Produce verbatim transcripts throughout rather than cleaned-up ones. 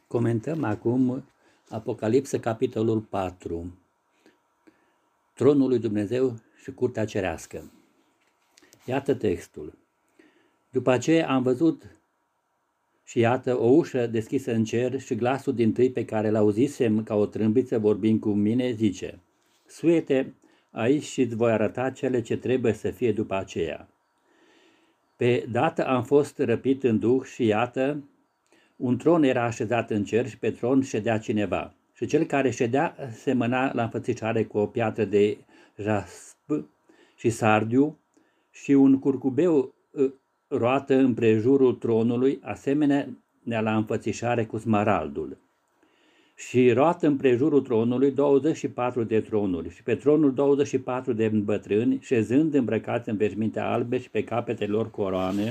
Comentăm acum Apocalipsa, capitolul patru, Tronul lui Dumnezeu și curtea cerească. Iată textul. După aceea am văzut și iată o ușă deschisă în cer și glasul dintâi pe care l-auzisem ca o trâmbiță vorbind cu mine zice: Suie-te aici și îți voi arăta cele ce trebuie să fie după aceea. Pe dată am fost răpit în duh și iată, un tron era așezat în cer și pe tron ședea cineva. Și cel care ședea semăna la înfățișare cu o piatră de jasp și sardiu și un curcubeu roată împrejurul tronului, asemenea la înfățișare cu smaraldul. Și roată împrejurul tronului douăzeci și patru de tronuri și pe tronul douăzeci și patru de bătrâni, șezând îmbrăcați în veșminte albe și pe capetele lor coroane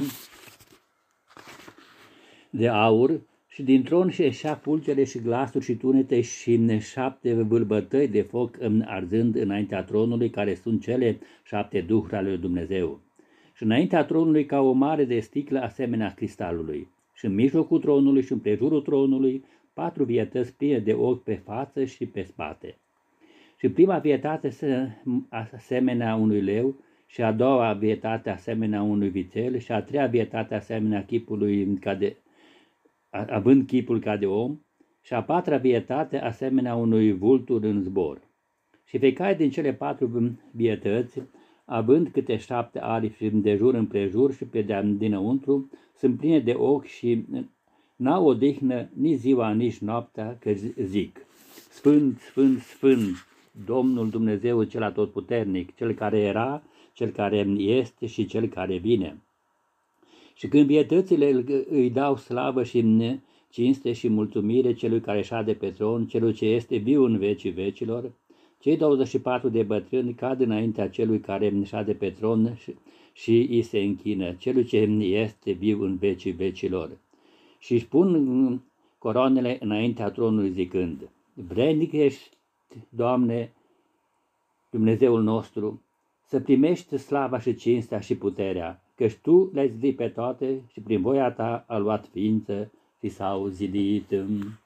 de aur, și din tron și ieșea fulgere și glasuri și tunete și șapte vâlbătăi de foc arzând înaintea tronului, care sunt cele șapte duhuri ale lui Dumnezeu. Și înaintea tronului ca o mare de sticlă asemenea cristalului. Și în mijlocul tronului și împrejurul tronului patru vietăți pline de ochi pe față și pe spate. Și prima vietate asemenea unui leu, și a doua vietate asemenea unui vițel, și a treia vietate asemenea chipului ca de având chipul ca de om, și a patra vietate asemenea unui vultur în zbor. Și fiecare din cele patru vietăți, având câte șapte aripi de jur împrejur și pe de dinăuntru, sunt pline de ochi și n-au odihnă nici ziua, nici noaptea, că zic: Sfânt, Sfânt, Sfânt, Domnul Dumnezeu cel atotputernic, cel care era, cel care este și cel care vine. Și când vietățile îi dau slavă și cinste și mulțumire celui care șade pe tron, celui ce este viu în vecii vecilor, cei douăzeci și patru de bătrâni cad înaintea celui care șade pe tron și, și îi se închină, celui ce este viu în vecii vecilor. Și își pun coroanele înaintea tronului zicând: Vrednic ești, Doamne, Dumnezeul nostru, să primești slava și cinstea și puterea, căci Tu le-ai zidit pe toate și prin voia Ta a luat ființă și s-au zidit.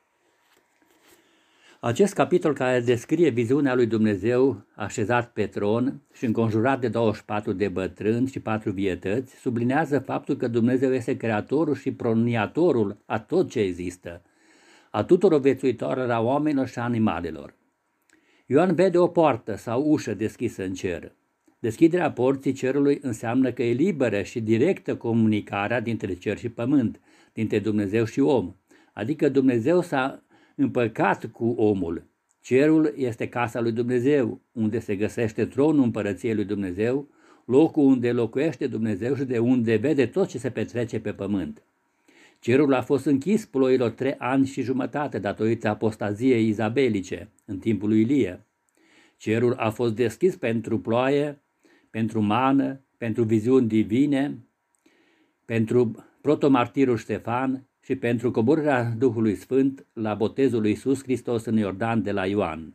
Acest capitol, care descrie viziunea lui Dumnezeu așezat pe tron și înconjurat de douăzeci și patru de bătrâni și patru vietăți, sublinează faptul că Dumnezeu este creatorul și proniatorul a tot ce există, a tuturor viețuitorilor, a oamenilor și a animalelor. Ioan vede o poartă sau ușă deschisă în cer. Deschiderea porții cerului înseamnă că e liberă și directă comunicarea dintre cer și pământ, dintre Dumnezeu și om, adică Dumnezeu s-a împăcat cu omul. Cerul este casa lui Dumnezeu, unde se găsește tronul împărăției lui Dumnezeu, locul unde locuiește Dumnezeu și de unde vede tot ce se petrece pe pământ. Cerul a fost închis ploilor trei ani și jumătate datorită apostaziei izabelice în timpul lui Ilie. Cerul a fost deschis pentru ploaie, pentru mană, pentru viziuni divine, pentru protomartirul Ștefan și pentru coborârea Duhului Sfânt la botezul lui Iisus Hristos în Iordan de la Ioan.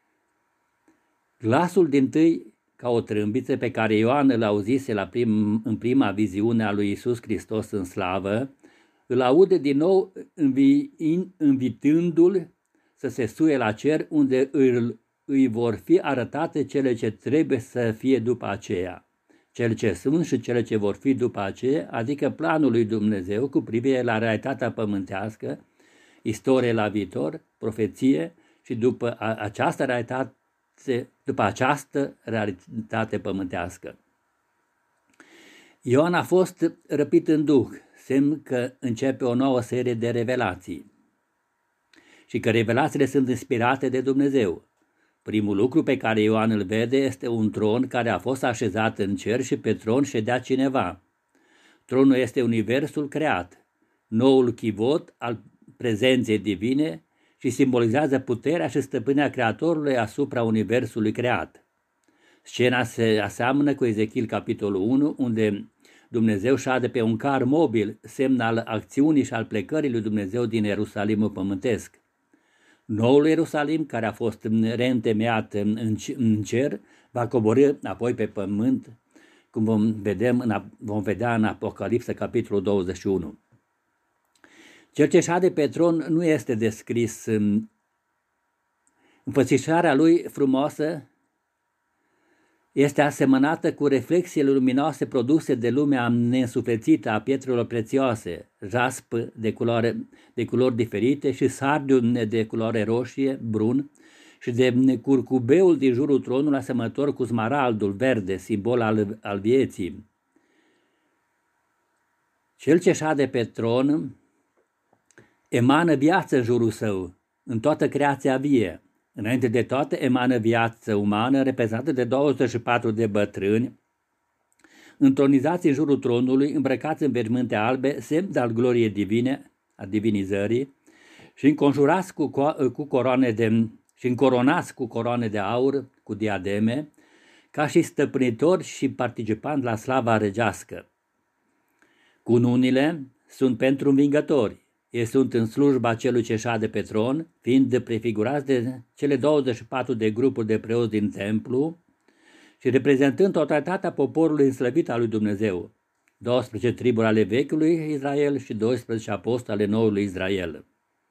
Glasul dintâi, ca o trâmbiță pe care Ioan îl auzise la prim, în prima viziune a lui Iisus Hristos în slavă, îl aude din nou învi, invitându-l să se suie la cer, unde îl, îi vor fi arătate cele ce trebuie să fie după aceea. Cele ce sunt și cele ce vor fi după aceea, adică planul lui Dumnezeu cu privire la realitatea pământească, istorie la viitor, profeție și după această realitate, după această realitate pământească. Ioan a fost răpit în duh, semn că începe o nouă serie de revelații și că revelațiile sunt inspirate de Dumnezeu. Primul lucru pe care Ioan îl vede este un tron care a fost așezat în cer și pe tron ședea cineva. Tronul este universul creat, noul chivot al prezenței divine și simbolizează puterea și stăpânirea Creatorului asupra universului creat. Scena se aseamănă cu Ezechiel capitolul unu, unde Dumnezeu șade pe un car mobil, semn al acțiunii și al plecării lui Dumnezeu din Ierusalimul pământesc. Noul Ierusalim, care a fost reîntemeiat în cer, va coborî apoi pe pământ, cum vom, vedem, vom vedea în Apocalipsa, capitolul douăzeci și unu. Cel ce șade pe tron nu este descris. Înfățișarea lui frumoasă este asemănată cu reflexiile luminoase produse de lumea neînsuflețită a pietrelor prețioase, jasp de, culoare, de culori diferite și sardiu de culoare roșie, brun, și de curcubeul din jurul tronului asemănător cu smaraldul verde, simbol al, al vieții. Cel ce șade pe tron emană viață în jurul său, în toată creația vie. Înainte de toate, emană viață umană reprezentată de douăzeci și patru de bătrâni, întronizați în jurul tronului, îmbrăcați în veșmânte albe, semn al gloriei divine, a divinizării, și înconjurați cu, cu coroane de, și încoronați cu coroane de aur, cu diademe, ca și stăpânitori și participanți la slava regească. Cununile sunt pentru învingători. Ei sunt în slujba celui ce șade pe tron, fiind prefigurați de cele douăzeci și patru de grupuri de preoți din templu și reprezentând totalitatea poporului înslăvit al lui Dumnezeu, douăsprezece triburi ale vechiului Israel și doisprezece apostoli ale noului Israel.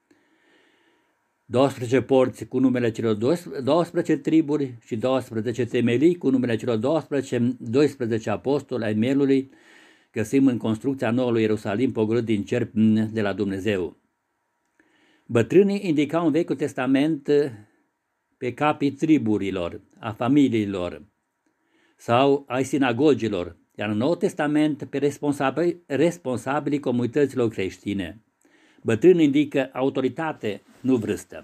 doisprezece porți cu numele celor douăsprezece triburi și doisprezece temelii cu numele celor doisprezece, doisprezece apostoli ai mielului, găsim în construcția noului Ierusalim pogorât din cer de la Dumnezeu. Bătrânii indicau în Vechiul Testament pe capii triburilor, a familiilor sau ai sinagogilor, iar în Noul Testament pe responsabili, responsabilii comunităților creștine. Bătrânii indică autoritate, nu vârstă.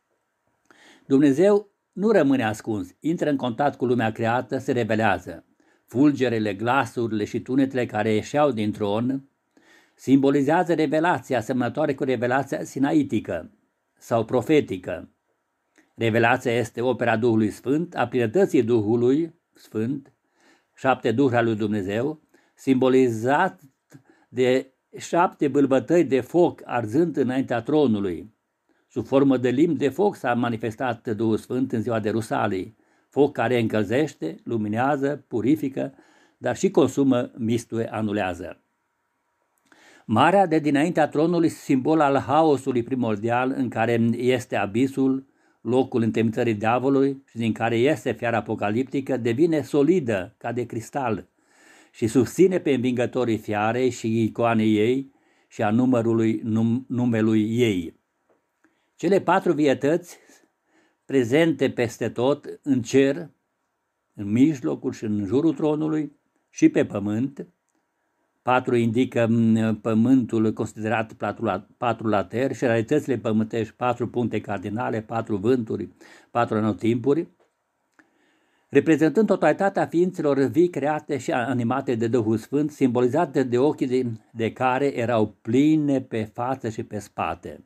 Dumnezeu nu rămâne ascuns, intră în contact cu lumea creată, se revelează. Fulgerele, glasurile și tunetele care ieșeau din tron simbolizează revelația asemănătoare cu revelația sinaitică sau profetică. Revelația este opera Duhului Sfânt, a plinătății Duhului Sfânt, șapte duhuri al lui Dumnezeu, simbolizat de șapte bâlbătăi de foc arzând înaintea tronului. Sub formă de limbi de foc s-a manifestat Duhul Sfânt în ziua de Rusalii, foc care încălzește, luminează, purifică, dar și consumă, mistuie, anulează. Marea de dinaintea tronului, simbol al haosului primordial în care este abisul, locul întemnițării diavolului și din care este fiara apocaliptică, devine solidă ca de cristal și susține pe învingătorii fiarei și icoanei ei și a numărului num, numelui ei. Cele patru vietăți prezente peste tot, în cer, în mijlocul și în jurul tronului și pe pământ. Patru indică pământul considerat patru lateri și realitățile pământești, patru puncte cardinale, patru vânturi, patru anotimpuri, reprezentând totalitatea ființelor vii create și animate de Duhul Sfânt, simbolizate de ochii de, de care erau pline pe față și pe spate.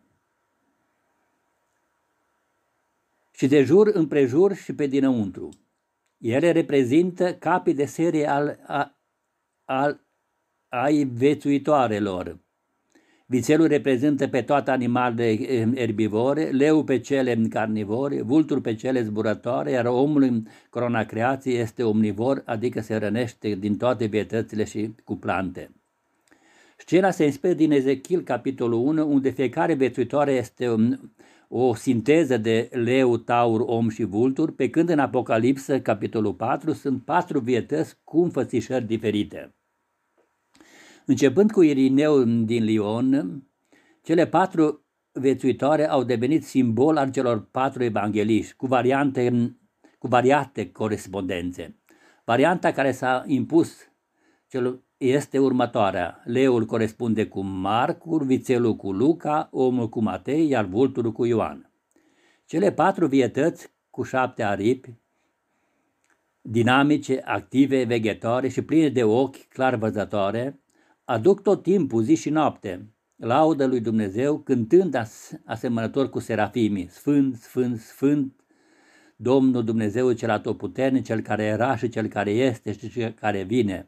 Și de jur împrejur și pe dinăuntru. Ele reprezintă capii de serie al, al, al ai viețuitoarelor. Vițelul reprezintă pe toate animalele erbivore, leu pe cele carnivore, vultul pe cele zburătoare, iar omul în corona creației este omnivor, adică se rănește din toate vietățile și cu plante. Scena se inspiră din Ezechiel, capitolul unu, unde fiecare viețuitoare este o sinteză de leu, taur, om și vultur, pe când în Apocalipsă, capitolul patru, sunt patru vietăți cu înfățișări diferite. Începând cu Irineu din Lion, cele patru viețuitoare au devenit simbol al celor patru evangeliști, cu variante, cu variate corespondențe. Varianta care s-a impus este următoarea. Leul corespunde cu Marcul, vițelul cu Luca, omul cu Matei, iar vulturul cu Ioan. Cele patru vietăți cu șapte aripi, dinamice, active, vegetare și pline de ochi clar văzătoare, aduc tot timpul, zi și noapte, laudă lui Dumnezeu, cântând as, asemănător cu serafimii, Sfânt, Sfânt, Sfânt, Domnul Dumnezeu cel atotputernic, cel care era și cel care este și cel care vine.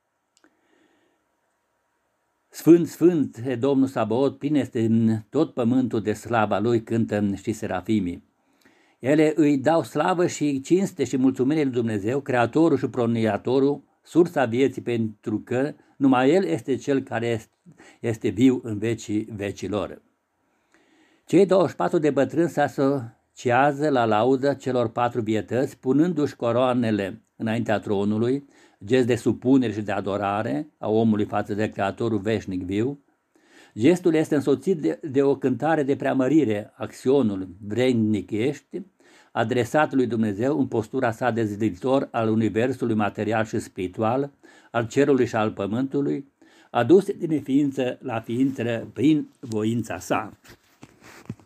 Sfânt, Sfânt e Domnul Sabaot, plin este tot pământul de slava lui, cântă și serafimii. Ele îi dau slavă și cinste și mulțumire lui Dumnezeu, Creatorul și Proniatorul, sursa vieții, pentru că numai El este Cel care este viu în vecii vecilor. Cei douăzeci și patru de bătrâni se asociază la laudă celor patru vietăți, punându-și coroanele înaintea tronului, gest de supunere și de adorare a omului față de Creatorul veșnic viu. Gestul este însoțit de, de o cântare de preamărire, acționul vrednic ești, adresat lui Dumnezeu în postura sa de ziditor al universului material și spiritual, al cerului și al pământului, adus din neființă la ființă prin voința sa.